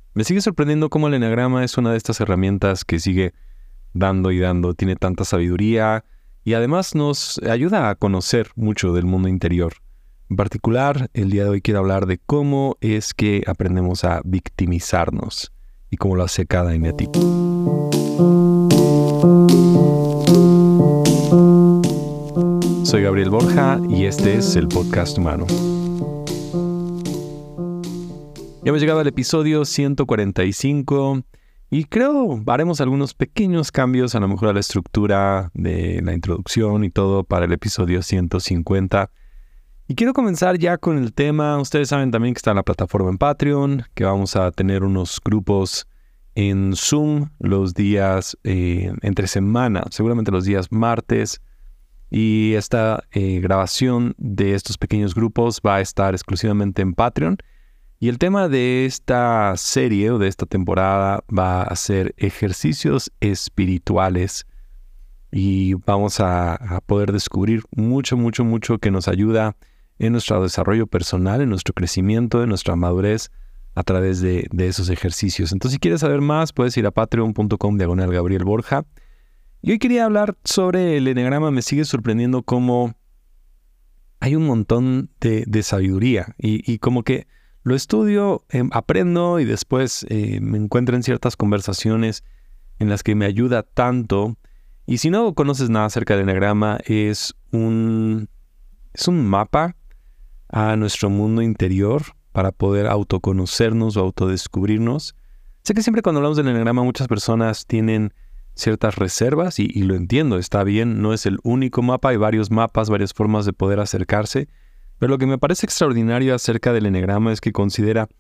Me sigue sorprendiendo cómo el eneagrama es una de estas herramientas que sigue dando y dando, tiene tanta sabiduría y además nos ayuda a conocer mucho del mundo interior. En particular, el día de hoy quiero hablar de cómo es que aprendemos a victimizarnos y cómo lo hace cada eneatipo. Soy Gabriel Borja y este es el Podcast Humano. Ya hemos llegado al episodio 145 y creo haremos algunos pequeños cambios a lo mejor a la estructura de la introducción y todo para el episodio 150. Y quiero comenzar ya con el tema. Ustedes saben también que está en la plataforma en Patreon, que vamos a tener unos grupos en Zoom los días entre semana, seguramente los días martes. Y esta grabación de estos pequeños grupos va a estar exclusivamente en Patreon. Y el tema de esta serie o de esta temporada va a ser ejercicios espirituales. Y vamos a poder descubrir mucho que nos ayuda en nuestro desarrollo personal, en nuestro crecimiento, en nuestra madurez a través de esos ejercicios. Entonces, si quieres saber más, puedes ir a patreon.com/Gabriel Borja. Y hoy quería hablar sobre el eneagrama. Me sigue sorprendiendo cómo hay un montón de sabiduría y como que lo estudio, aprendo y después me encuentro en ciertas conversaciones en las que me ayuda tanto. Y si no conoces nada acerca del eneagrama, es un mapa a nuestro mundo interior para poder autoconocernos o autodescubrirnos. Sé que siempre cuando hablamos del eneagrama muchas personas tienen ciertas reservas y lo entiendo, está bien, no es el único mapa, hay varios mapas, varias formas de poder acercarse. Pero lo que me parece extraordinario acerca del eneagrama es que considera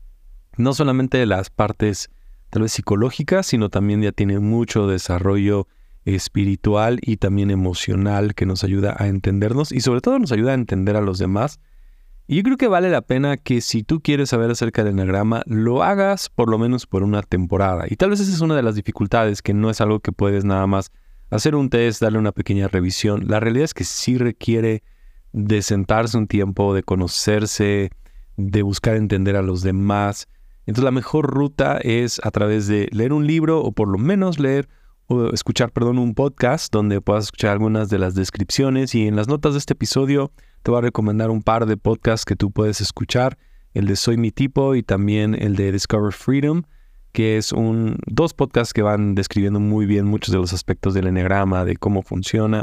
no solamente las partes tal vez psicológicas, sino también ya tiene mucho desarrollo espiritual y también emocional que nos ayuda a entendernos y sobre todo nos ayuda a entender a los demás. Y yo creo que vale la pena que si tú quieres saber acerca del eneagrama, lo hagas por lo menos por una temporada. Y tal vez esa es una de las dificultades, que no es algo que puedes nada más hacer un test, darle una pequeña revisión. La realidad es que sí requiere de sentarse un tiempo, de conocerse, de buscar entender a los demás. Entonces la mejor ruta es a través de leer un libro o por lo menos escuchar un podcast donde puedas escuchar algunas de las descripciones, y en las notas de este episodio te voy a recomendar un par de podcasts que tú puedes escuchar, el de Soy Mi Tipo y también el de Discover Freedom, que es dos podcasts que van describiendo muy bien muchos de los aspectos del eneagrama, de cómo funciona.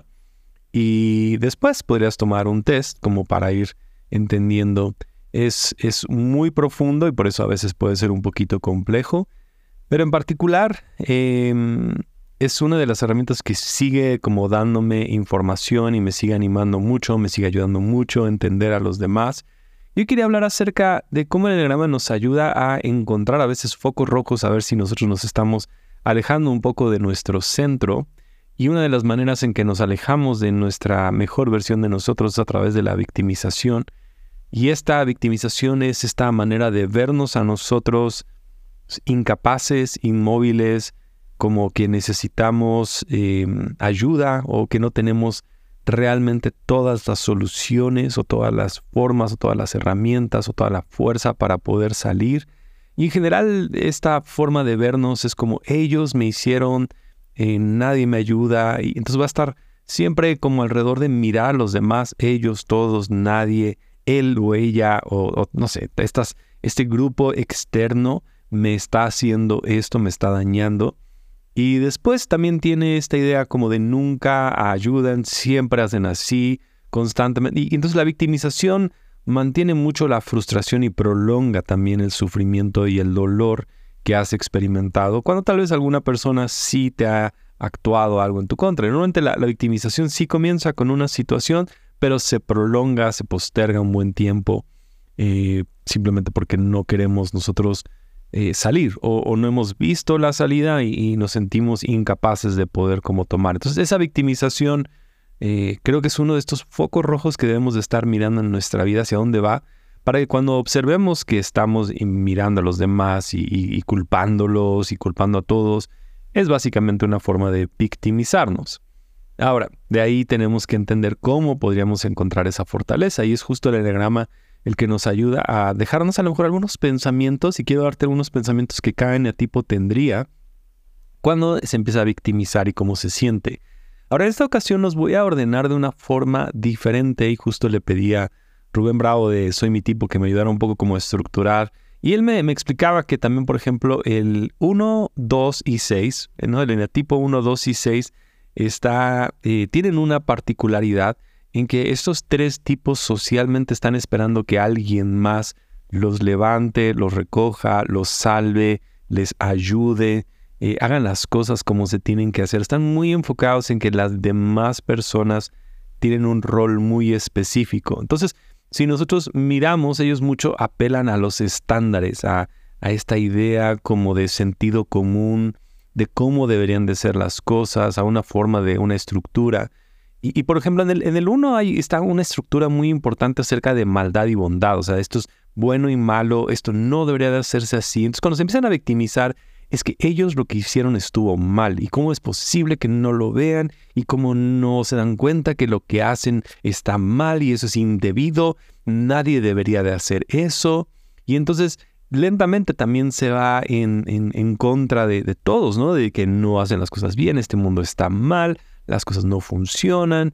Y después podrías tomar un test como para ir entendiendo. Es muy profundo y por eso a veces puede ser un poquito complejo. Pero en particular es una de las herramientas que sigue como dándome información y me sigue animando mucho, me sigue ayudando mucho a entender a los demás. Yo quería hablar acerca de cómo el eneagrama nos ayuda a encontrar a veces focos rojos, a ver si nosotros nos estamos alejando un poco de nuestro centro. Y una de las maneras en que nos alejamos de nuestra mejor versión de nosotros es a través de la victimización. Y esta victimización es esta manera de vernos a nosotros incapaces, inmóviles, como que necesitamos ayuda o que no tenemos realmente todas las soluciones o todas las formas o todas las herramientas o toda la fuerza para poder salir. Y en general esta forma de vernos es como ellos me hicieron, nadie me ayuda, y entonces va a estar siempre como alrededor de mirar a los demás, ellos, todos, nadie, él o ella, o no sé, este grupo externo me está haciendo esto, me está dañando. Y después también tiene esta idea como de nunca ayudan, siempre hacen así, constantemente. Y entonces la victimización mantiene mucho la frustración y prolonga también el sufrimiento y el dolor que has experimentado, cuando tal vez alguna persona sí te ha actuado algo en tu contra. Normalmente la victimización sí comienza con una situación, pero se prolonga, se posterga un buen tiempo, simplemente porque no queremos nosotros salir o no hemos visto la salida y nos sentimos incapaces de poder como tomar. Entonces esa victimización creo que es uno de estos focos rojos que debemos de estar mirando en nuestra vida, hacia dónde va, para que cuando observemos que estamos mirando a los demás y culpándolos y culpando a todos, es básicamente una forma de victimizarnos. Ahora, de ahí tenemos que entender cómo podríamos encontrar esa fortaleza, y es justo el eneagrama el que nos ayuda a dejarnos a lo mejor algunos pensamientos, y quiero darte algunos pensamientos que cada eneatipo tendría cuando se empieza a victimizar y cómo se siente. Ahora, en esta ocasión los voy a ordenar de una forma diferente, y justo le pedí a Rubén Bravo de Soy Mi Tipo que me ayudara un poco como a estructurar. Y él me explicaba que también, por ejemplo, el 1, 2 y 6, ¿no? El eneatipo 1, 2 y 6 tienen una particularidad en que estos tres tipos socialmente están esperando que alguien más los levante, los recoja, los salve, les ayude, hagan las cosas como se tienen que hacer. Están muy enfocados en que las demás personas tienen un rol muy específico. Entonces, si nosotros miramos, ellos mucho apelan a los estándares, a esta idea como de sentido común, de cómo deberían de ser las cosas, a una forma de una estructura. Y por ejemplo, en el 1 está una estructura muy importante acerca de maldad y bondad. O sea, esto es bueno y malo, esto no debería de hacerse así. Entonces, cuando se empiezan a victimizar, es que ellos lo que hicieron estuvo mal. ¿Y cómo es posible que no lo vean? ¿Y cómo no se dan cuenta que lo que hacen está mal y eso es indebido? Nadie debería de hacer eso. Y entonces, lentamente también se va en contra de todos, ¿no? De que no hacen las cosas bien, este mundo está mal, las cosas no funcionan,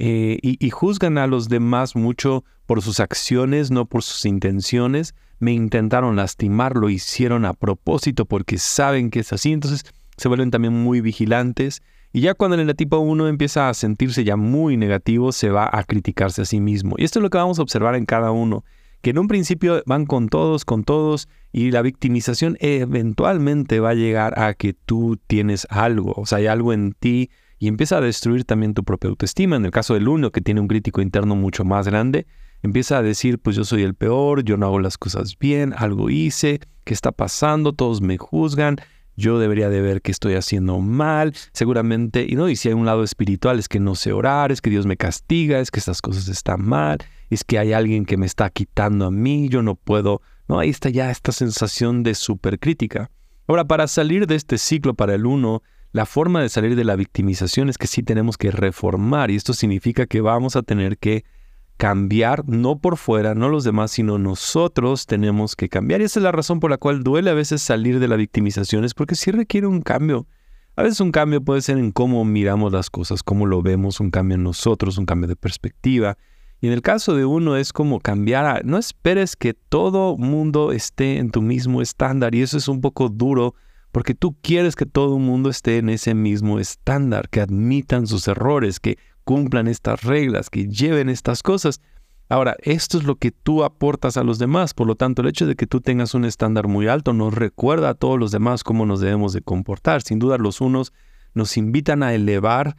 y juzgan a los demás mucho por sus acciones, no por sus intenciones. Me intentaron lastimar, lo hicieron a propósito porque saben que es así. Entonces se vuelven también muy vigilantes. Y ya cuando el eneatipo 1 empieza a sentirse ya muy negativo, se va a criticarse a sí mismo. Y esto es lo que vamos a observar en cada uno, que en un principio van con todos, y la victimización eventualmente va a llegar a que tú tienes algo, o sea, hay algo en ti, y empieza a destruir también tu propia autoestima. En el caso del 1, que tiene un crítico interno mucho más grande, empieza a decir, pues yo soy el peor, yo no hago las cosas bien, algo hice, ¿qué está pasando? Todos me juzgan, yo debería de ver que estoy haciendo mal, seguramente, y si hay un lado espiritual, es que no sé orar, es que Dios me castiga, es que estas cosas están mal, es que hay alguien que me está quitando a mí, yo no puedo, ¿no? Ahí está ya esta sensación de supercrítica. Ahora, para salir de este ciclo para el 1, la forma de salir de la victimización es que sí tenemos que reformar, y esto significa que vamos a tener que cambiar, no por fuera, no los demás, sino nosotros tenemos que cambiar. Y esa es la razón por la cual duele a veces salir de la victimización, es porque sí requiere un cambio. A veces un cambio puede ser en cómo miramos las cosas, cómo lo vemos, un cambio en nosotros, un cambio de perspectiva. Y en el caso de 1 es como cambiar no esperes que todo mundo esté en tu mismo estándar, y eso es un poco duro, porque tú quieres que todo el mundo esté en ese mismo estándar, que admitan sus errores, que cumplan estas reglas, que lleven estas cosas. Ahora, esto es lo que tú aportas a los demás. Por lo tanto, el hecho de que tú tengas un estándar muy alto nos recuerda a todos los demás cómo nos debemos de comportar. Sin duda, los unos nos invitan a elevar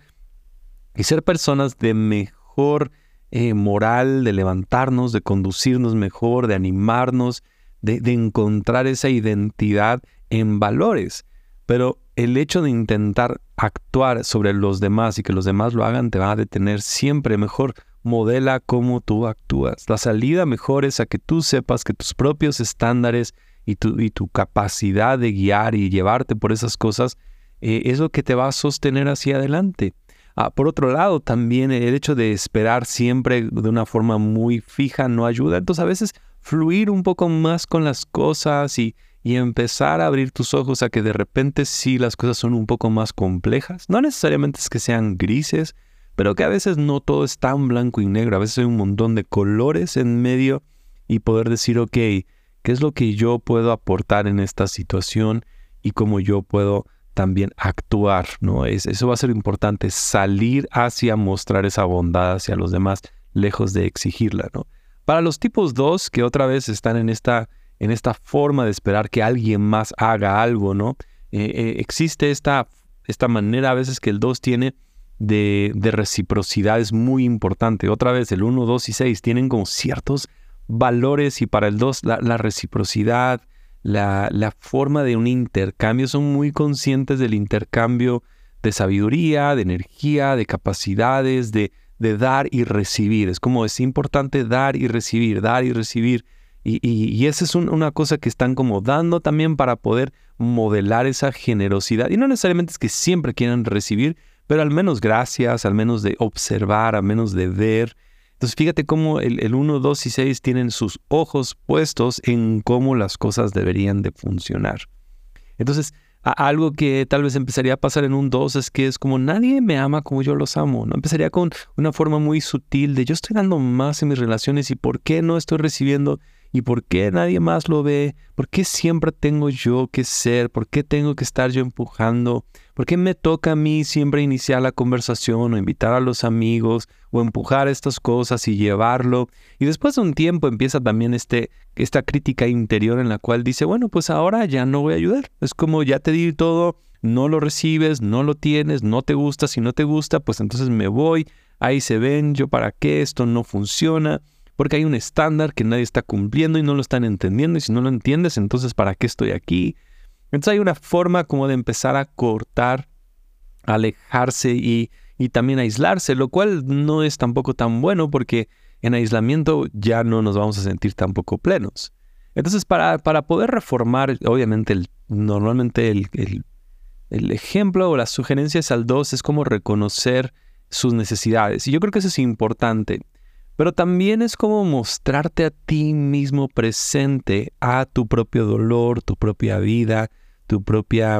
y ser personas de mejor moral, de levantarnos, de conducirnos mejor, de animarnos, de encontrar esa identidad en valores. Pero el hecho de intentar actuar sobre los demás y que los demás lo hagan te va a detener siempre. Mejor modela cómo tú actúas. La salida mejor es a que tú sepas que tus propios estándares y tu capacidad de guiar y llevarte por esas cosas es lo que te va a sostener hacia adelante. Por otro lado, también el hecho de esperar siempre de una forma muy fija no ayuda. Entonces, a veces fluir un poco más con las cosas y empezar a abrir tus ojos a que de repente sí las cosas son un poco más complejas. No necesariamente es que sean grises, pero que a veces no todo es tan blanco y negro. A veces hay un montón de colores en medio, y poder decir, ok, ¿qué es lo que yo puedo aportar en esta situación y cómo yo puedo también actuar, ¿no? Eso va a ser importante, salir hacia mostrar esa bondad hacia los demás, lejos de exigirla, ¿no? Para los tipos 2, que otra vez están en esta forma de esperar que alguien más haga algo, ¿no? Existe esta manera a veces que el 2 tiene de reciprocidad, es muy importante. Otra vez, el 1, 2 y 6 tienen como ciertos valores, y para el 2 la reciprocidad, la forma de un intercambio, son muy conscientes del intercambio de sabiduría, de energía, de capacidades, de dar y recibir. Es como es importante dar y recibir, dar y recibir. Y esa es una cosa que están como dando también para poder modelar esa generosidad. Y no necesariamente es que siempre quieran recibir, pero al menos gracias, al menos de observar, al menos de ver. Entonces fíjate cómo el 1, 2 y 6 tienen sus ojos puestos en cómo las cosas deberían de funcionar. Entonces, algo que tal vez empezaría a pasar en un 2 es que es como nadie me ama como yo los amo, ¿no? Empezaría con una forma muy sutil de yo estoy dando más en mis relaciones y por qué no estoy recibiendo y por qué nadie más lo ve, por qué siempre tengo yo que ser, por qué tengo que estar yo empujando, por qué me toca a mí siempre iniciar la conversación o invitar a los amigos o empujar estas cosas y llevarlo. Y después de un tiempo empieza también esta crítica interior en la cual dice, bueno, pues ahora ya no voy a ayudar. Es como ya te di todo, no lo recibes, no lo tienes, no te gusta. Si no te gusta, pues entonces me voy. Ahí se ven, yo para qué, esto no funciona. Porque hay un estándar que nadie está cumpliendo y no lo están entendiendo. Y si no lo entiendes, entonces ¿para qué estoy aquí? Entonces hay una forma como de empezar a cortar, alejarse y también aislarse, lo cual no es tampoco tan bueno porque en aislamiento ya no nos vamos a sentir tampoco plenos. Entonces para poder reformar, obviamente normalmente el ejemplo o las sugerencias al 2 es como reconocer sus necesidades. Y yo creo que eso es importante. Pero también es como mostrarte a ti mismo presente a tu propio dolor, tu propia vida, tu propia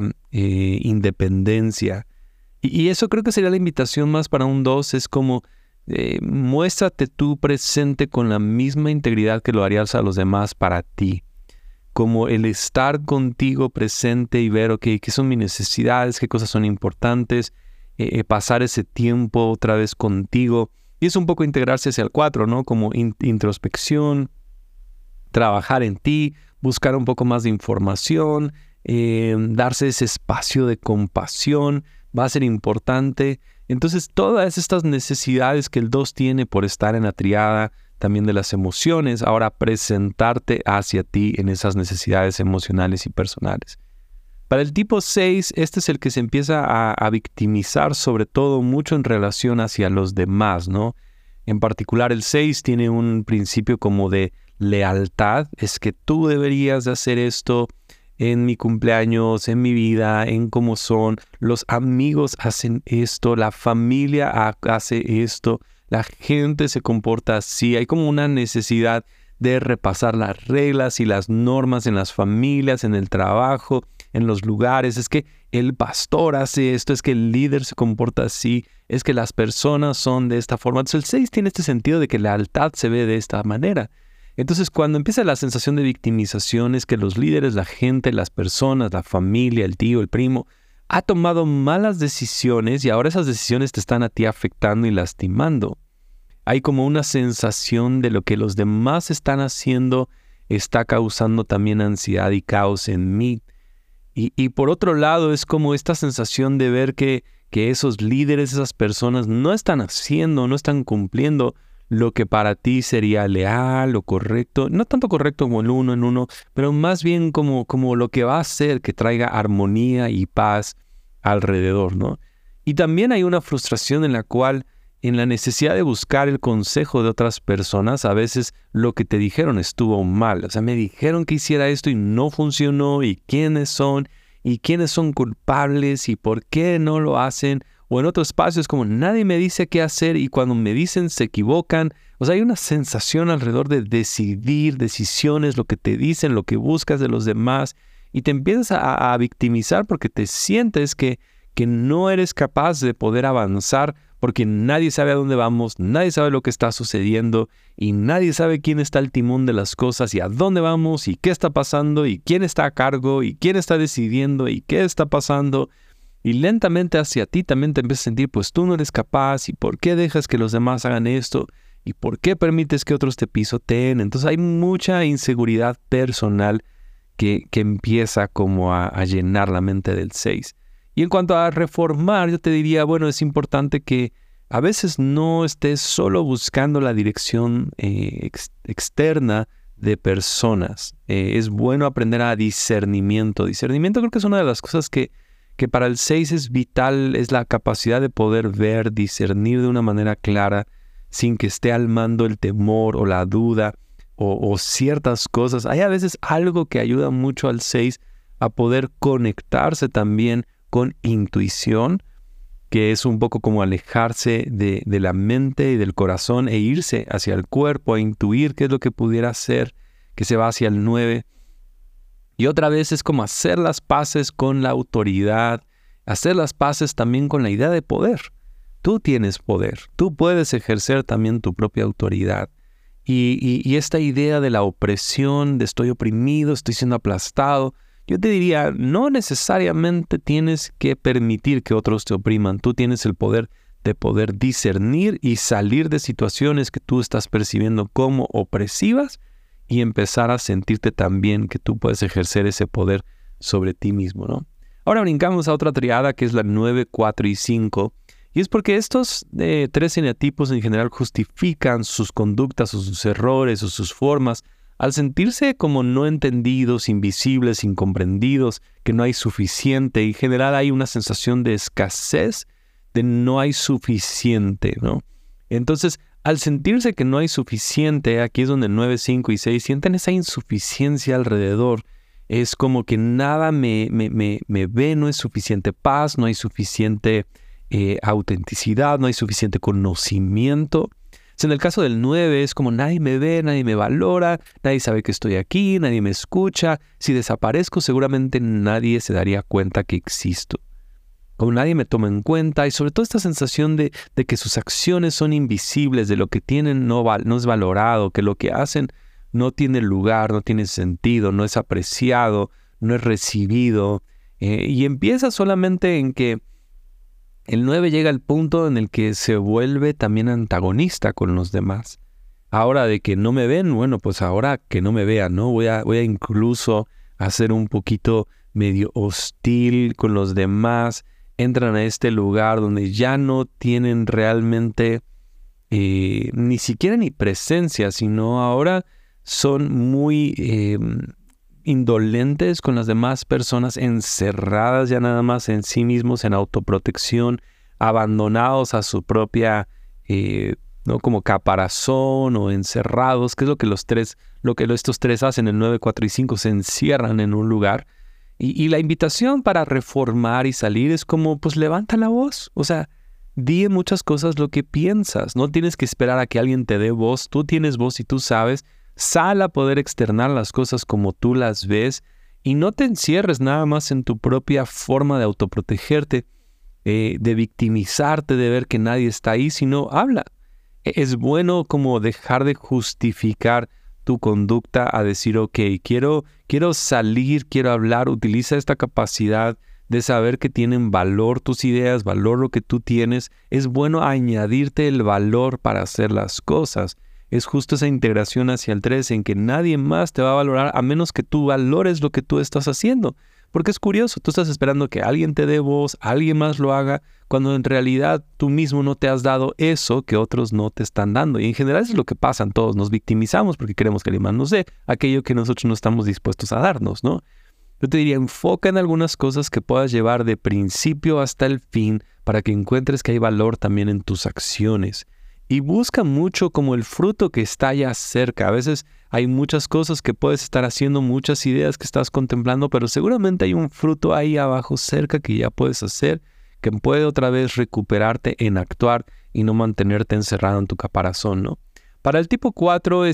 independencia. Y eso creo que sería la invitación más para un 2, es como muéstrate tú presente con la misma integridad que lo harías a los demás para ti. Como el estar contigo presente y ver, ok, qué son mis necesidades, qué cosas son importantes, pasar ese tiempo otra vez contigo. Y es un poco integrarse hacia el 4, ¿no? Como introspección, trabajar en ti, buscar un poco más de información, darse ese espacio de compasión, va a ser importante. Entonces, todas estas necesidades que el 2 tiene por estar en la triada, también de las emociones, ahora presentarte hacia ti en esas necesidades emocionales y personales. Para el tipo 6, este es el que se empieza a victimizar, sobre todo mucho en relación hacia los demás, ¿no? En particular, el 6 tiene un principio como de lealtad. Es que tú deberías de hacer esto en mi cumpleaños, en mi vida, en cómo son. Los amigos hacen esto, la familia hace esto, la gente se comporta así. Hay como una necesidad de repasar las reglas y las normas en las familias, en el trabajo, en los lugares. Es que el pastor hace esto, es que el líder se comporta así, es que las personas son de esta forma. Entonces el 6 tiene este sentido de que la lealtad se ve de esta manera. Entonces cuando empieza la sensación de victimización es que los líderes, la gente, las personas, la familia, el tío, el primo, ha tomado malas decisiones y ahora esas decisiones te están a ti afectando y lastimando. Hay como una sensación de lo que los demás están haciendo está causando también ansiedad y caos en mí. Y por otro lado es como esta sensación de ver que esos líderes, esas personas no están haciendo, no están cumpliendo lo que para ti sería leal o correcto. No tanto correcto como el uno en uno, pero más bien como lo que va a hacer que traiga armonía y paz alrededor, ¿no? Y también hay una frustración en la cual, en la necesidad de buscar el consejo de otras personas, a veces lo que te dijeron estuvo mal. O sea, me dijeron que hiciera esto y no funcionó, y quiénes son culpables, y por qué no lo hacen. O en otro espacio es como nadie me dice qué hacer, y cuando me dicen se equivocan. O sea, hay una sensación alrededor de decidir, decisiones, lo que te dicen, lo que buscas de los demás, y te empiezas a victimizar porque te sientes que no eres capaz de poder avanzar, porque nadie sabe a dónde vamos, nadie sabe lo que está sucediendo y nadie sabe quién está al timón de las cosas y a dónde vamos y qué está pasando y quién está a cargo y quién está decidiendo y qué está pasando. Y lentamente hacia ti también te empiezas a sentir, pues tú no eres capaz, y por qué dejas que los demás hagan esto y por qué permites que otros te pisoteen. Entonces hay mucha inseguridad personal que empieza como a llenar la mente del 6. Y en cuanto a reformar, yo te diría, bueno, es importante que a veces no estés solo buscando la dirección externa de personas. Es bueno aprender a discernimiento. Discernimiento creo que es una de las cosas que para el 6 es vital, es la capacidad de poder ver, discernir de una manera clara, sin que esté al mando el temor o la duda o ciertas cosas. Hay a veces algo que ayuda mucho al 6 a poder conectarse también con intuición, que es un poco como alejarse de la mente y del corazón e irse hacia el cuerpo, a intuir qué es lo que pudiera ser, que se va hacia el 9. Y otra vez es como hacer las paces con la autoridad, hacer las paces también con la idea de poder. Tú tienes poder, tú puedes ejercer también tu propia autoridad. Y esta idea de la opresión, de estoy oprimido, estoy siendo aplastado, yo te diría, no necesariamente tienes que permitir que otros te opriman. Tú tienes el poder de poder discernir y salir de situaciones que tú estás percibiendo como opresivas y empezar a sentirte también que tú puedes ejercer ese poder sobre ti mismo, ¿no? Ahora brincamos a otra triada que es la 9, 4 y 5. Y es porque estos 3 eneatipos en general justifican sus conductas o sus errores o sus formas al sentirse como no entendidos, invisibles, incomprendidos, que no hay suficiente. Y en general hay una sensación de escasez, de no hay suficiente, ¿no? Entonces, al sentirse que no hay suficiente, aquí es donde 9, 5 y 6 sienten esa insuficiencia alrededor. Es como que nada me ve, no es suficiente paz, no hay suficiente autenticidad, no hay suficiente conocimiento. En el caso del 9 es como nadie me ve, nadie me valora, nadie sabe que estoy aquí, nadie me escucha. Si desaparezco, seguramente nadie se daría cuenta que existo. Como nadie me toma en cuenta, y sobre todo esta sensación de que sus acciones son invisibles, de lo que tienen no es valorado, que lo que hacen no tiene lugar, no tiene sentido, no es apreciado, no es recibido. Y empieza solamente en que el 9 llega al punto en el que se vuelve también antagonista con los demás. Ahora de que no me ven, bueno, pues ahora que no me vean, ¿no? Voy a incluso hacer un poquito medio hostil con los demás. Entran a este lugar donde ya no tienen realmente ni siquiera ni presencia, sino ahora son muy indolentes con las demás personas, encerradas ya nada más en sí mismos, en autoprotección, abandonados a su propia, ¿no? como caparazón o encerrados, que es lo que estos 3 hacen, el 9, 4 y 5, se encierran en un lugar. Y la invitación para reformar y salir es como, pues levanta la voz, o sea, di en muchas cosas lo que piensas, no tienes que esperar a que alguien te dé voz, tú tienes voz y tú sabes. Sal a poder externar las cosas como tú las ves y no te encierres nada más en tu propia forma de autoprotegerte, de victimizarte, de ver que nadie está ahí, sino habla. Es bueno como dejar de justificar tu conducta a decir, ok, quiero salir, quiero hablar, utiliza esta capacidad de saber que tienen valor tus ideas, valor lo que tú tienes. Es bueno añadirte el valor para hacer las cosas. Es justo esa integración hacia el 3 en que nadie más te va a valorar a menos que tú valores lo que tú estás haciendo. Porque es curioso, tú estás esperando que alguien te dé voz, alguien más lo haga, cuando en realidad tú mismo no te has dado eso que otros no te están dando. Y en general eso es lo que pasa, todos nos victimizamos porque queremos que alguien más nos dé aquello que nosotros no estamos dispuestos a darnos, ¿no? Yo te diría, enfoca en algunas cosas que puedas llevar de principio hasta el fin para que encuentres que hay valor también en tus acciones. Y busca mucho como el fruto que está ya cerca. A veces hay muchas cosas que puedes estar haciendo, muchas ideas que estás contemplando, pero seguramente hay un fruto ahí abajo cerca que ya puedes hacer, que puede otra vez recuperarte en actuar y no mantenerte encerrado en tu caparazón, ¿no? Para el tipo 4,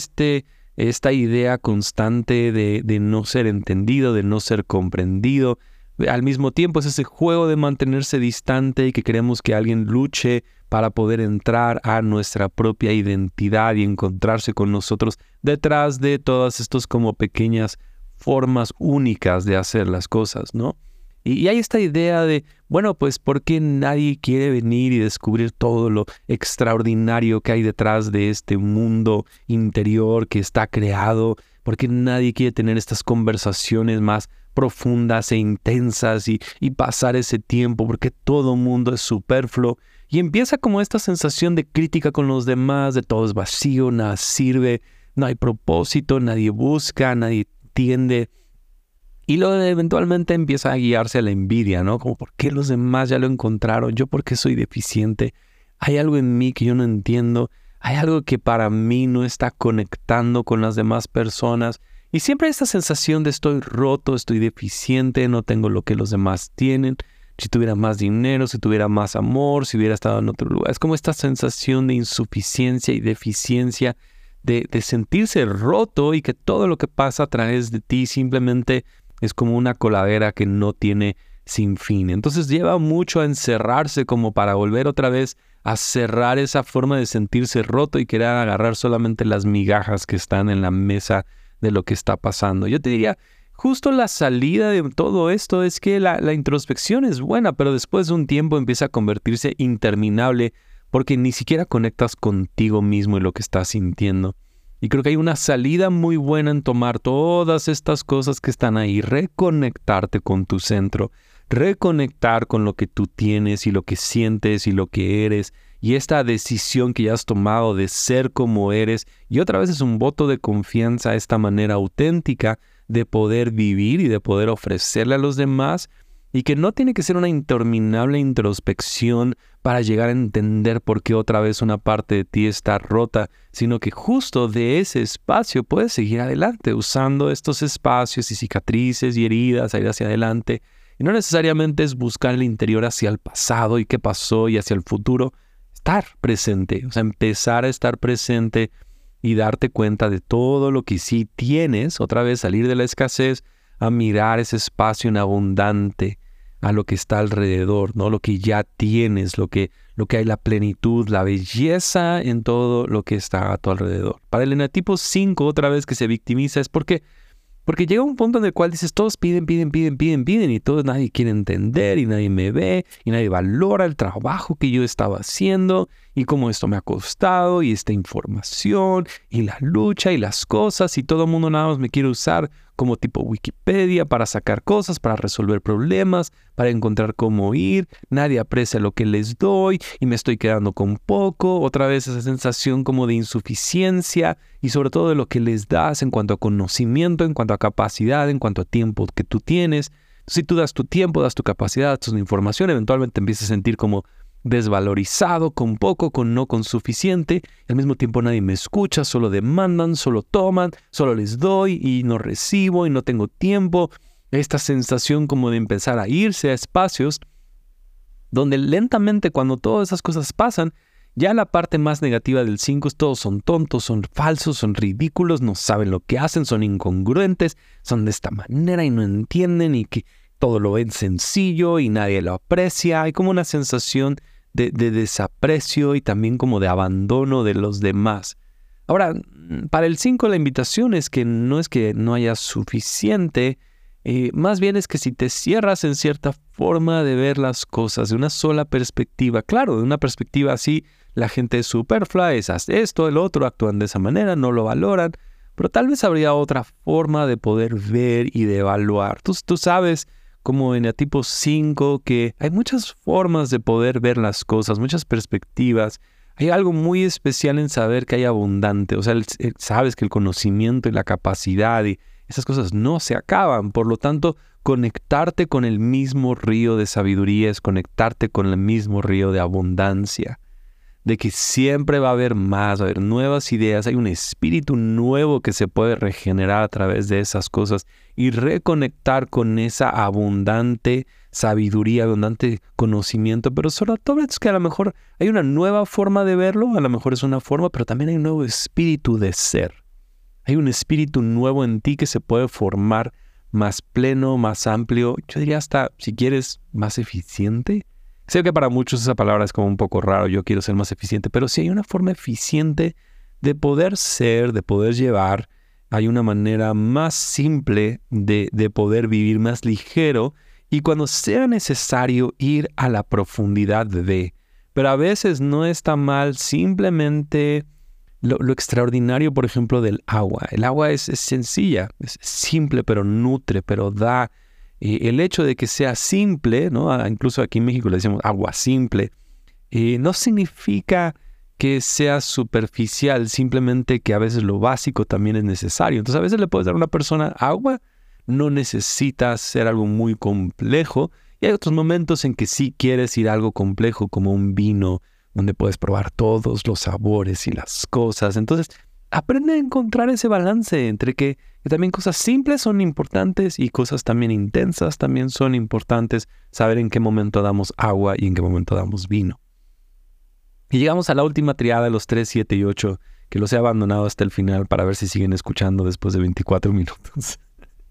esta idea constante de no ser entendido, de no ser comprendido, al mismo tiempo es ese juego de mantenerse distante y que queremos que alguien luche para poder entrar a nuestra propia identidad y encontrarse con nosotros detrás de todas estas como pequeñas formas únicas de hacer las cosas, ¿no? Y hay esta idea de, bueno, pues ¿por qué nadie quiere venir y descubrir todo lo extraordinario que hay detrás de este mundo interior que está creado? ¿Por qué nadie quiere tener estas conversaciones más profundas e intensas y pasar ese tiempo? Porque todo mundo es superfluo. Y empieza como esta sensación de crítica con los demás, de todo es vacío, nada sirve, no hay propósito, nadie busca, nadie entiende. Y luego eventualmente empieza a guiarse a la envidia, ¿no? Como, ¿por qué los demás ya lo encontraron? ¿Yo por qué soy deficiente? Hay algo en mí que yo no entiendo. Hay algo que para mí no está conectando con las demás personas. Y siempre hay esta sensación de estoy roto, estoy deficiente, no tengo lo que los demás tienen. si tuviera más dinero, si tuviera más amor, si hubiera estado en otro lugar. Es como esta sensación de insuficiencia y deficiencia, de sentirse roto y que todo lo que pasa a través de ti simplemente es como una coladera que no tiene sin fin. Entonces lleva mucho a encerrarse como para volver otra vez a cerrar esa forma de sentirse roto y querer agarrar solamente las migajas que están en la mesa de lo que está pasando. Yo te diría, justo la salida de todo esto es que la introspección es buena, pero después de un tiempo empieza a convertirse interminable porque ni siquiera conectas contigo mismo y lo que estás sintiendo. Y creo que hay una salida muy buena en tomar todas estas cosas que están ahí, reconectarte con tu centro, reconectar con lo que tú tienes y lo que sientes y lo que eres, y esta decisión que ya has tomado de ser como eres, y otra vez es un voto de confianza, esta manera auténtica de poder vivir y de poder ofrecerle a los demás, y que no tiene que ser una interminable introspección para llegar a entender por qué otra vez una parte de ti está rota, sino que justo de ese espacio puedes seguir adelante, usando estos espacios y cicatrices y heridas a ir hacia adelante. Y no necesariamente es buscar el interior hacia el pasado y qué pasó y hacia el futuro. Estar presente, o sea, empezar a estar presente y darte cuenta de todo lo que sí tienes. Otra vez salir de la escasez a mirar ese espacio en abundante, a lo que está alrededor, ¿no? Lo que ya tienes, lo que hay, la plenitud, la belleza en todo lo que está a tu alrededor. Para el enatipo 5, otra vez que se victimiza, es porque llega un punto en el cual dices, todos piden, y todos, nadie quiere entender, y nadie me ve, y nadie valora el trabajo que yo estaba haciendo, y cómo esto me ha costado, y esta información, y la lucha, y las cosas, y todo el mundo nada más me quiere usar como tipo Wikipedia para sacar cosas, para resolver problemas, para encontrar cómo ir. Nadie aprecia lo que les doy y me estoy quedando con poco. Otra vez esa sensación como de insuficiencia y sobre todo de lo que les das en cuanto a conocimiento, en cuanto a capacidad, en cuanto a tiempo que tú tienes. Si tú das tu tiempo, das tu capacidad, das tu información, eventualmente empiezas a sentir como desvalorizado, con poco, con no con suficiente. Al mismo tiempo nadie me escucha, solo demandan, solo toman, solo les doy y no recibo y no tengo tiempo. Esta sensación como de empezar a irse a espacios donde lentamente cuando todas esas cosas pasan, ya la parte más negativa del 5 es todos son tontos, son falsos, son ridículos, no saben lo que hacen, son incongruentes, son de esta manera y no entienden y que todo lo ven sencillo y nadie lo aprecia. Hay como una sensación de desaprecio y también como de abandono de los demás. Ahora, para el 5 la invitación es que no haya suficiente, más bien es que si te cierras en cierta forma de ver las cosas, de una sola perspectiva, claro, de una perspectiva así, la gente es superflua, es esto, el otro, actúan de esa manera, no lo valoran, pero tal vez habría otra forma de poder ver y de evaluar. Tú sabes, como en el tipo 5, que hay muchas formas de poder ver las cosas, muchas perspectivas. Hay algo muy especial en saber que hay abundante, o sea, sabes que el conocimiento y la capacidad y esas cosas no se acaban. Por lo tanto, conectarte con el mismo río de sabiduría es conectarte con el mismo río de abundancia. De que siempre va a haber más, va a haber nuevas ideas, hay un espíritu nuevo que se puede regenerar a través de esas cosas y reconectar con esa abundante sabiduría, abundante conocimiento, pero sobre todo es que a lo mejor hay una nueva forma de verlo, a lo mejor es una forma, pero también hay un nuevo espíritu de ser. Hay un espíritu nuevo en ti que se puede formar más pleno, más amplio, yo diría hasta, si quieres, más eficiente. Sé que para muchos esa palabra es como un poco raro, yo quiero ser más eficiente, pero sí hay una forma eficiente de poder ser, de poder llevar. Hay una manera más simple de poder vivir, más ligero, y cuando sea necesario ir a la profundidad de. Pero a veces no está mal simplemente lo extraordinario, por ejemplo, del agua. El agua es sencilla, es simple, pero nutre, pero da. El hecho de que sea simple, ¿no? Incluso aquí en México le decimos agua simple, no significa que sea superficial, simplemente que a veces lo básico también es necesario. Entonces a veces le puedes dar a una persona agua, no necesitas ser algo muy complejo, y hay otros momentos en que sí quieres ir a algo complejo como un vino, donde puedes probar todos los sabores y las cosas. Entonces aprende a encontrar ese balance entre que también cosas simples son importantes y cosas también intensas también son importantes. Saber en qué momento damos agua y en qué momento damos vino. Y llegamos a la última triada de los 3, 7 y 8, que los he abandonado hasta el final para ver si siguen escuchando después de 24 minutos.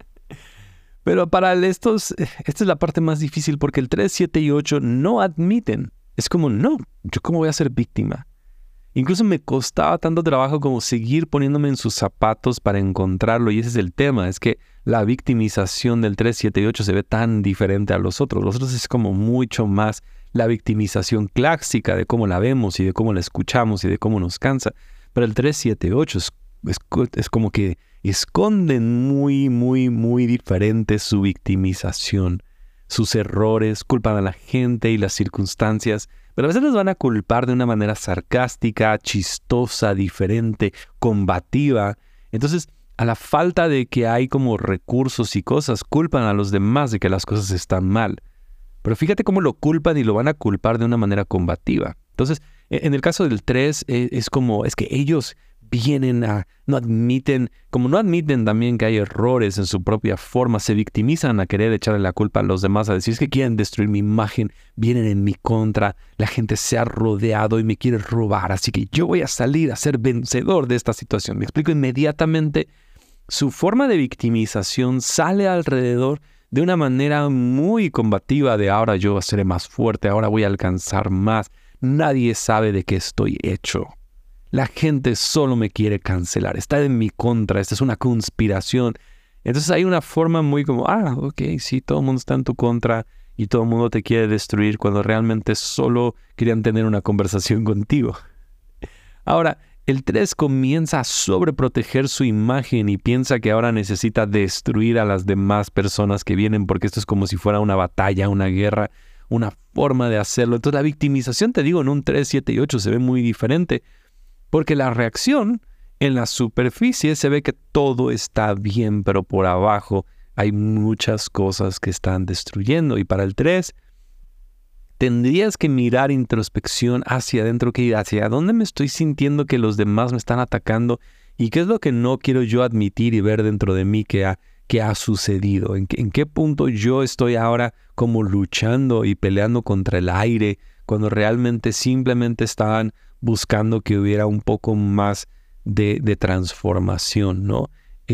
Pero para esta es la parte más difícil porque el 3, 7 y 8 no admiten. Es como, no, ¿yo cómo voy a ser víctima? Incluso me costaba tanto trabajo como seguir poniéndome en sus zapatos para encontrarlo. Y ese es el tema, es que la victimización del 3, 7 y 8 se ve tan diferente a los otros. Los otros es como mucho más la victimización clásica de cómo la vemos y de cómo la escuchamos y de cómo nos cansa. Pero el 3, 7, 8 es como que esconden muy diferente su victimización, sus errores, culpan a la gente y las circunstancias, pero a veces los van a culpar de una manera sarcástica, chistosa, diferente, combativa. Entonces, a la falta de que hay como recursos y cosas, culpan a los demás de que las cosas están mal. Pero fíjate cómo lo culpan y lo van a culpar de una manera combativa. Entonces, en el caso del 3, es que ellos no admiten también que hay errores en su propia forma, se victimizan a querer echarle la culpa a los demás, a decir, es que quieren destruir mi imagen, vienen en mi contra, la gente se ha rodeado y me quiere robar, así que yo voy a salir a ser vencedor de esta situación. Me explico inmediatamente, su forma de victimización sale alrededor de una manera muy combativa de ahora yo seré más fuerte, ahora voy a alcanzar más, nadie sabe de qué estoy hecho. La gente solo me quiere cancelar, está en mi contra, esta es una conspiración. Entonces hay una forma muy como, ok, sí, todo el mundo está en tu contra y todo el mundo te quiere destruir cuando realmente solo querían tener una conversación contigo. Ahora, el 3 comienza a sobreproteger su imagen y piensa que ahora necesita destruir a las demás personas que vienen porque esto es como si fuera una batalla, una guerra, una forma de hacerlo. Entonces la victimización, te digo, en un 3, 7 y 8 se ve muy diferente. Porque la reacción en la superficie se ve que todo está bien, pero por abajo hay muchas cosas que están destruyendo. Y para el 3, tendrías que mirar introspección hacia adentro, hacia dónde me estoy sintiendo que los demás me están atacando y qué es lo que no quiero yo admitir y ver dentro de mí que ha sucedido. ¿En qué punto yo estoy ahora como luchando y peleando contra el aire cuando realmente simplemente estaban buscando que hubiera un poco más de transformación, ¿no?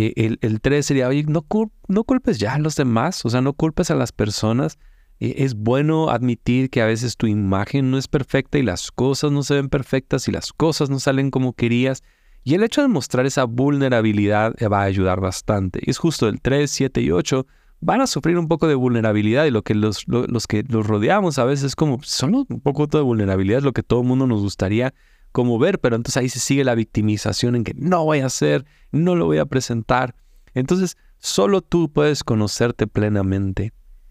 El 3 sería, oye, no culpes ya a los demás, o sea, no culpes a las personas. Es bueno admitir que a veces tu imagen no es perfecta y las cosas no se ven perfectas y las cosas no salen como querías. Y el hecho de mostrar esa vulnerabilidad va a ayudar bastante. Y es justo el 3, 7 y 8 van a sufrir un poco de vulnerabilidad y lo que los que los rodeamos a veces es como, solo un poco de vulnerabilidad es lo que todo el mundo nos gustaría como ver, pero entonces ahí se sigue la victimización en que no voy a hacer, no lo voy a presentar. Entonces, solo tú puedes conocerte plenamente.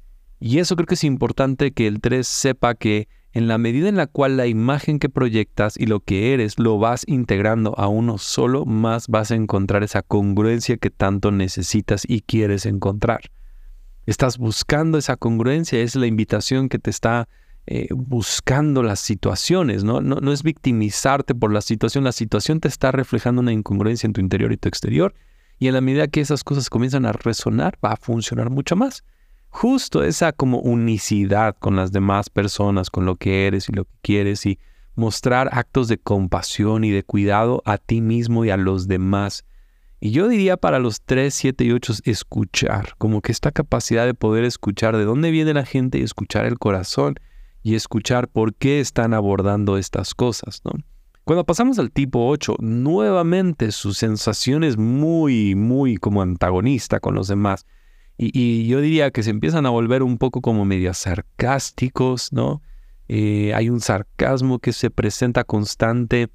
Y eso creo que es importante que el 3 sepa que en la medida en la cual la imagen que proyectas y lo que eres lo vas integrando a uno solo, más vas a encontrar esa congruencia que tanto necesitas y quieres encontrar. Estás buscando esa congruencia, es la invitación que te está buscando las situaciones, ¿no? No es victimizarte por la situación te está reflejando una incongruencia en tu interior y tu exterior, y en la medida que esas cosas comienzan a resonar, va a funcionar mucho más. Justo esa como unicidad con las demás personas, con lo que eres y lo que quieres, y mostrar actos de compasión y de cuidado a ti mismo y a los demás. Y yo diría para los 3, 7 y 8 escuchar, como que esta capacidad de poder escuchar de dónde viene la gente y escuchar el corazón y escuchar por qué están abordando estas cosas, ¿no? Cuando pasamos al tipo 8, nuevamente su sensación es muy como antagonista con los demás. Y yo diría que se empiezan a volver un poco como medio sarcásticos, ¿no? Hay un sarcasmo que se presenta constante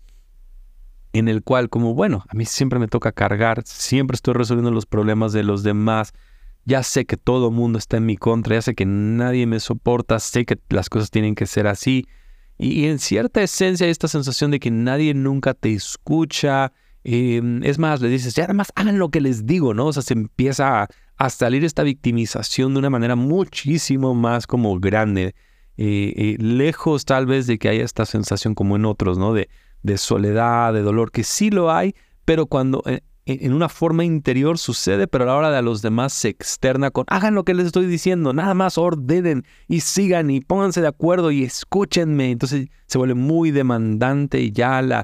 en el cual como, bueno, a mí siempre me toca cargar, siempre estoy resolviendo los problemas de los demás, ya sé que todo el mundo está en mi contra, ya sé que nadie me soporta, sé que las cosas tienen que ser así. Y en cierta esencia hay esta sensación de que nadie nunca te escucha. Es más, le dices, ya nada más hagan lo que les digo, ¿no? O sea, se empieza a salir esta victimización de una manera muchísimo más como grande. Lejos tal vez de que haya esta sensación como en otros, ¿no? De soledad, de dolor, que sí lo hay, pero cuando en una forma interior sucede, pero a la hora de los demás se externa con hagan lo que les estoy diciendo, nada más ordenen y sigan y pónganse de acuerdo y escúchenme. Entonces se vuelve muy demandante y ya la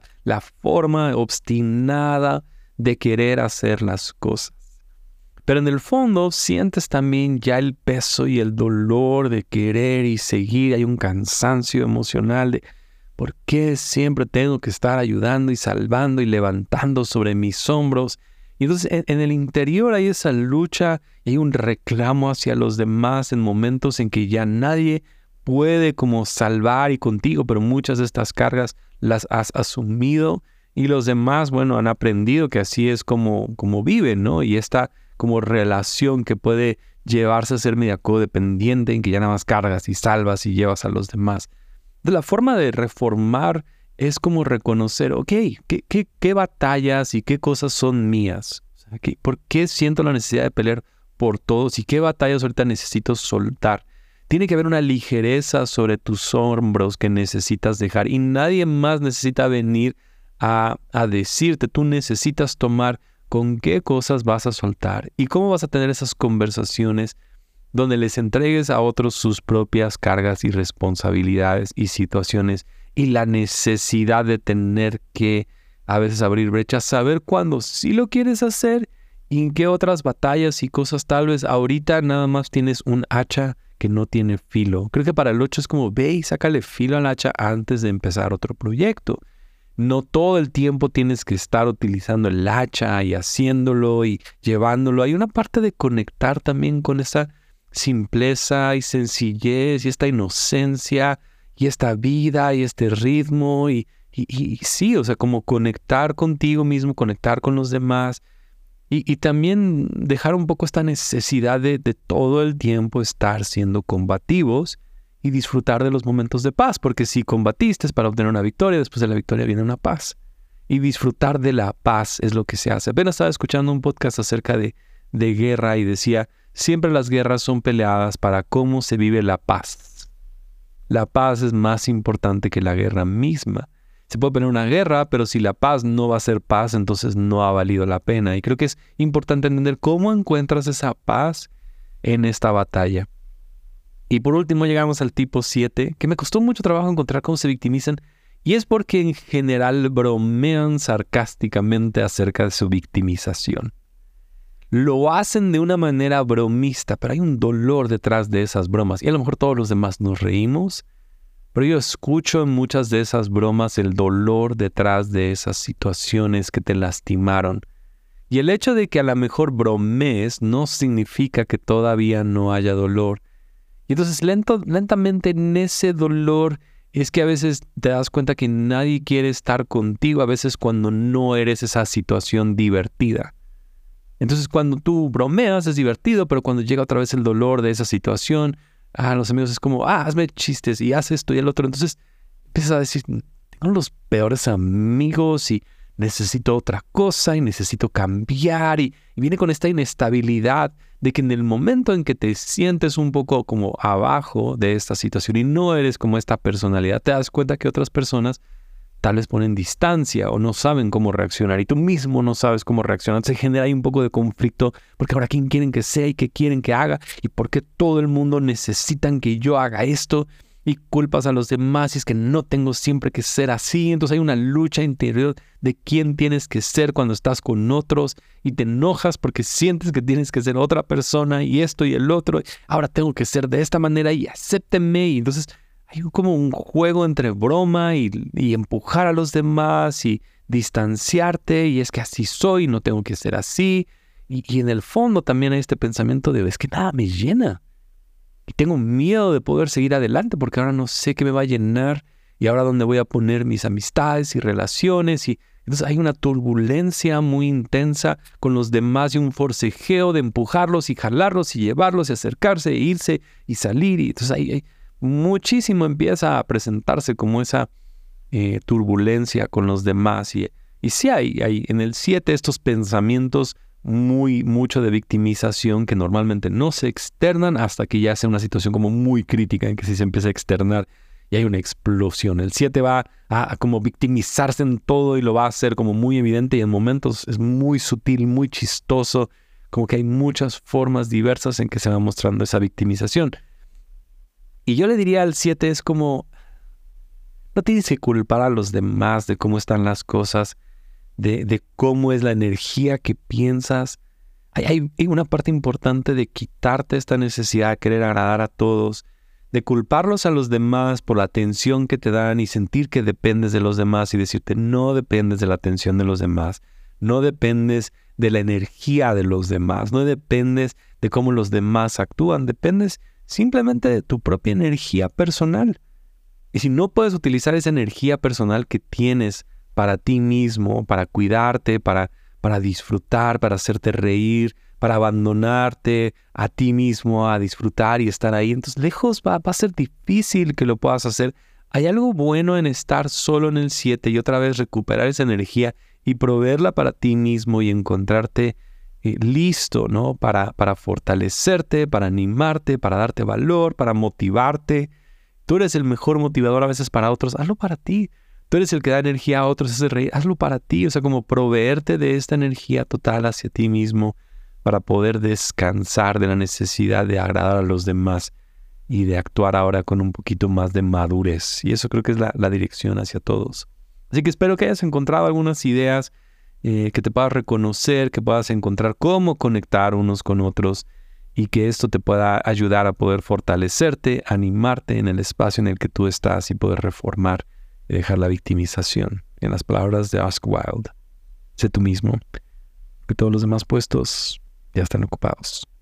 forma obstinada de querer hacer las cosas. Pero en el fondo sientes también ya el peso y el dolor de querer y seguir. Hay un cansancio emocional de ¿por qué siempre tengo que estar ayudando y salvando y levantando sobre mis hombros? Y entonces en el interior hay esa lucha y hay un reclamo hacia los demás en momentos en que ya nadie puede como salvar y contigo, pero muchas de estas cargas las has asumido y los demás, bueno, han aprendido que así es como viven, ¿no? Y esta como relación que puede llevarse a ser media codependiente en que ya nada más cargas y salvas y llevas a los demás. De la forma de reformar es como reconocer, ok, ¿qué batallas y qué cosas son mías? O sea, ¿por qué siento la necesidad de pelear por todos? ¿Y qué batallas ahorita necesito soltar? Tiene que haber una ligereza sobre tus hombros que necesitas dejar y nadie más necesita venir a decirte, tú necesitas tomar con qué cosas vas a soltar y cómo vas a tener esas conversaciones donde les entregues a otros sus propias cargas y responsabilidades y situaciones y la necesidad de tener que a veces abrir brechas, saber cuándo sí lo quieres hacer y en qué otras batallas y cosas tal vez ahorita nada más tienes un hacha que no tiene filo. Creo que para el 8 es como ve y sácale filo al hacha antes de empezar otro proyecto. No todo el tiempo tienes que estar utilizando el hacha y haciéndolo y llevándolo. Hay una parte de conectar también con esa simpleza y sencillez y esta inocencia y esta vida y este ritmo y sí, o sea, como conectar contigo mismo, conectar con los demás y también dejar un poco esta necesidad de todo el tiempo estar siendo combativos y disfrutar de los momentos de paz, porque si combatiste es para obtener una victoria, después de la victoria viene una paz. Y disfrutar de la paz es lo que se hace. Apenas estaba escuchando un podcast acerca de guerra y decía, siempre las guerras son peleadas para cómo se vive la paz. La paz es más importante que la guerra misma. Se puede poner una guerra, pero si la paz no va a ser paz, entonces no ha valido la pena. Y creo que es importante entender cómo encuentras esa paz en esta batalla. Y por último llegamos al tipo 7, que me costó mucho trabajo encontrar cómo se victimizan, y es porque en general bromean sarcásticamente acerca de su victimización. Lo hacen de una manera bromista, pero hay un dolor detrás de esas bromas, y a lo mejor todos los demás nos reímos, pero yo escucho en muchas de esas bromas el dolor detrás de esas situaciones que te lastimaron. Y el hecho de que a lo mejor bromees no significa que todavía no haya dolor. Y entonces lentamente en ese dolor es que a veces te das cuenta que nadie quiere estar contigo, a veces cuando no eres esa situación divertida. Entonces cuando tú bromeas es divertido, pero cuando llega otra vez el dolor de esa situación, los amigos es como, hazme chistes y haz esto y el otro. Entonces empiezas a decir, tengo los peores amigos y necesito otra cosa y necesito cambiar y viene con esta inestabilidad de que en el momento en que te sientes un poco como abajo de esta situación y no eres como esta personalidad, te das cuenta que otras personas tal vez ponen distancia o no saben cómo reaccionar y tú mismo no sabes cómo reaccionar. Se genera ahí un poco de conflicto porque ahora quién quieren que sea y qué quieren que haga y por qué todo el mundo necesitan que yo haga esto y culpas a los demás y es que no tengo siempre que ser así. Entonces hay una lucha interior de quién tienes que ser cuando estás con otros y te enojas porque sientes que tienes que ser otra persona y esto y el otro. Ahora tengo que ser de esta manera y acéptenme. Y entonces hay como un juego entre broma y empujar a los demás y distanciarte y es que así soy, no tengo que ser así. Y en el fondo también hay este pensamiento de es que nada me llena. Y tengo miedo de poder seguir adelante porque ahora no sé qué me va a llenar y ahora dónde voy a poner mis amistades y relaciones. Y entonces hay una turbulencia muy intensa con los demás y un forcejeo de empujarlos y jalarlos y llevarlos y acercarse e irse y salir. Y entonces hay muchísimo empieza a presentarse como esa turbulencia con los demás. Y sí hay en el 7 estos pensamientos mucho de victimización que normalmente no se externan hasta que ya sea una situación como muy crítica en que sí se empieza a externar. y hay una explosión. El 7 va a como victimizarse en todo y lo va a hacer como muy evidente y en momentos es muy sutil, muy chistoso, como que hay muchas formas diversas en que se va mostrando esa victimización. Y yo le diría al 7 es como, no tienes que culpar a los demás de cómo están las cosas, de cómo es la energía que piensas. Hay una parte importante de quitarte esta necesidad de querer agradar a todos, de culparlos a los demás por la atención que te dan y sentir que dependes de los demás y decirte no dependes de la atención de los demás, no dependes de la energía de los demás, no dependes de cómo los demás actúan, dependes simplemente de tu propia energía personal. Y si no puedes utilizar esa energía personal que tienes para ti mismo, para cuidarte, para disfrutar, para hacerte reír, para abandonarte a ti mismo, a disfrutar y estar ahí, entonces lejos va a ser difícil que lo puedas hacer. Hay algo bueno en estar solo en el 7 y otra vez recuperar esa energía y proveerla para ti mismo y encontrarte listo, ¿no? Para fortalecerte, para animarte, para darte valor, para motivarte. Tú eres el mejor motivador a veces para otros, hazlo para ti. Tú eres el que da energía a otros, hace reír, hazlo para ti. O sea, como proveerte de esta energía total hacia ti mismo para poder descansar de la necesidad de agradar a los demás y de actuar ahora con un poquito más de madurez. Y eso creo que es la dirección hacia todos. Así que espero que hayas encontrado algunas ideas, que te puedas reconocer, que puedas encontrar cómo conectar unos con otros y que esto te pueda ayudar a poder fortalecerte, animarte en el espacio en el que tú estás y poder reformar y dejar la victimización. En las palabras de Oscar Wilde, sé tú mismo, que todos los demás puestos ya están ocupados.